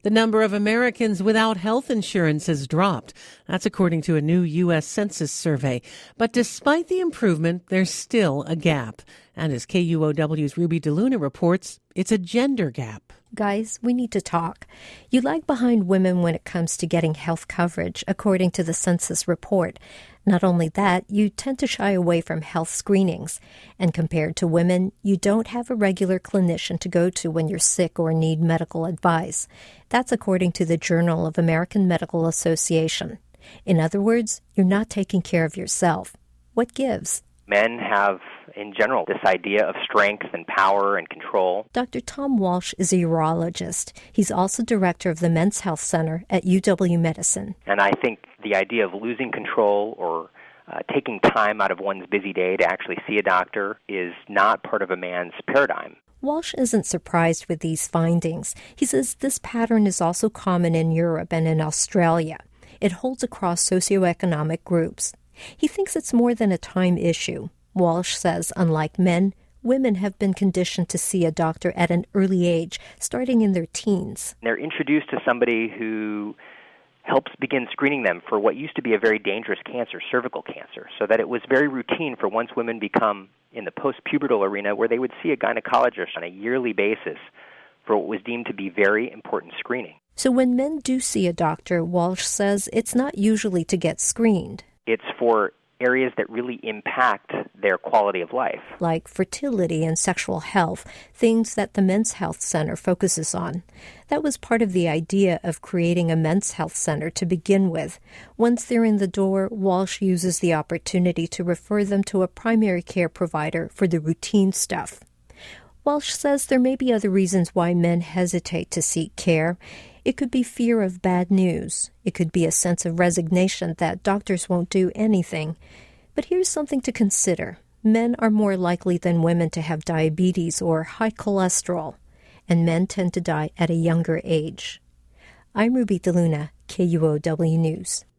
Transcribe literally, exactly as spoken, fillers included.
The number of Americans without health insurance has dropped. That's according to a new U S Census survey. But despite the improvement, there's still a gap. And as K U O W's Ruby DeLuna reports, it's a gender gap. Guys, we need to talk. You lag behind women when it comes to getting health coverage, according to the census report. Not only that, you tend to shy away from health screenings. And compared to women, you don't have a regular clinician to go to when you're sick or need medical advice. That's according to the Journal of American Medical Association. In other words, you're not taking care of yourself. What gives? Men have, in general, this idea of strength and power and control. Doctor Tom Walsh is a urologist. He's also director of the Men's Health Center at U W-Medicine. And I think the idea of losing control or uh, taking time out of one's busy day to actually see a doctor is not part of a man's paradigm. Walsh isn't surprised with these findings. He says this pattern is also common in Europe and in Australia. It holds across socioeconomic groups. He thinks it's more than a time issue. Walsh says, unlike men, women have been conditioned to see a doctor at an early age, starting in their teens. They're introduced to somebody who helps begin screening them for what used to be a very dangerous cancer, cervical cancer, so that it was very routine for once women become in the post-pubertal arena where they would see a gynecologist on a yearly basis for what was deemed to be very important screening. So when men do see a doctor, Walsh says it's not usually to get screened. It's for areas that really impact their quality of life. Like fertility and sexual health, things that the Men's Health Center focuses on. That was part of the idea of creating a Men's Health Center to begin with. Once they're in the door, Walsh uses the opportunity to refer them to a primary care provider for the routine stuff. Walsh says there may be other reasons why men hesitate to seek care. It could be fear of bad news. It could be a sense of resignation that doctors won't do anything. But here's something to consider. Men are more likely than women to have diabetes or high cholesterol, and men tend to die at a younger age. I'm Ruby DeLuna, K U O W News.